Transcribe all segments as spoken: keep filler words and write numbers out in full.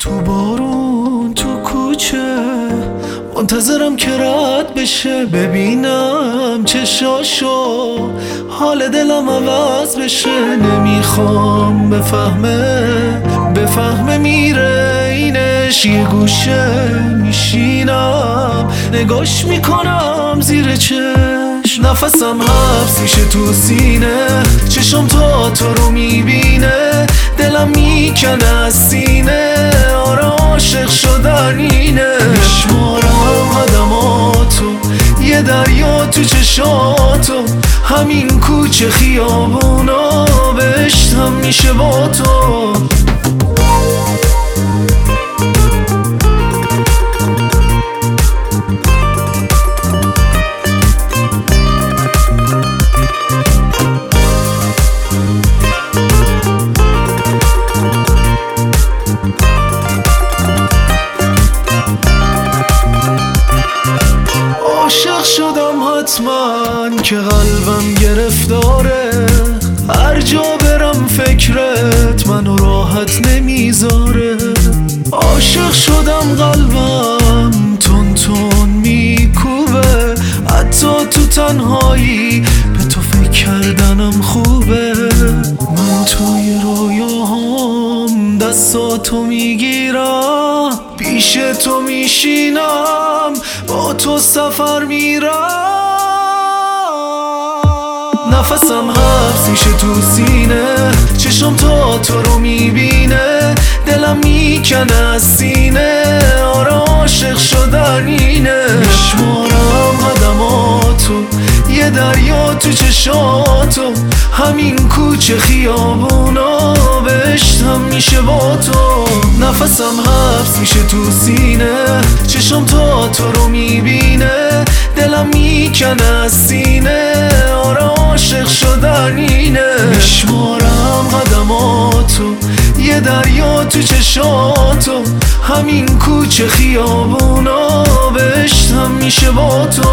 تو بارون تو کوچه منتظرم که رد بشه، ببینم چشاشو، حال دلم عوض بشه. نمیخوام بفهمه بفهمه میره اینش، یه گوشه میشینم نگاش میکنم زیر چشم. نفسم حبس میشه تو سینه، چشم تا تو رو میبینه، دلم میکنه از سینه. آره عاشق شدن اینه، میشمارم قدماتو، یه دریا تو چشاتو، همین کوچه خیابونا بهشتم میشه با تو. عاشق شدم حتما که قلبم گرفتاره، هر جا برم فکرت منو راحت نمیذاره. عاشق شدم قلبم تون تون میکوبه، حتی تو تنهایی به تو فکر کردنم خوبه. من توی رویاهام دستاتو میگیرم، پیش تو میشینم، با تو سفر میرم. نفسم حبس میشه تو سینه، چشم تا تو رو میبینه، دلم میکنه از سینه. آره عاشق شدن اینه، میشمارم قدماتو، یه دریا تو چشاتو، همین کوچه خیابونا بهشتم میشه با تو. نفسم حبس میشه تو سینه، چشم تا تو رو میبینه، دلم میکنه از سینه. آره عاشق شدن اینه، میشمارم قدماتو، یه دریا تو چشاتو، همین کوچه خیابونا بهشتم میشه با تو.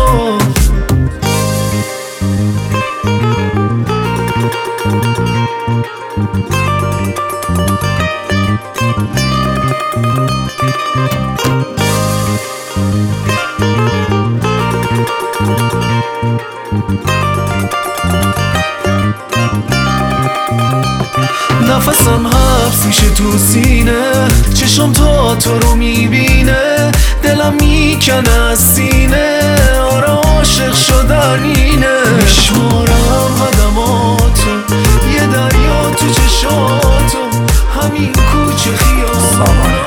نفسم حبس میشه تو سینه، چشم تا تو رو میبینه، دلم میکنه از سینه. آره عاشق شدن اینه، میشمارم قدماتو، یه دریا تو چشاتو، همین کوچه خیابونا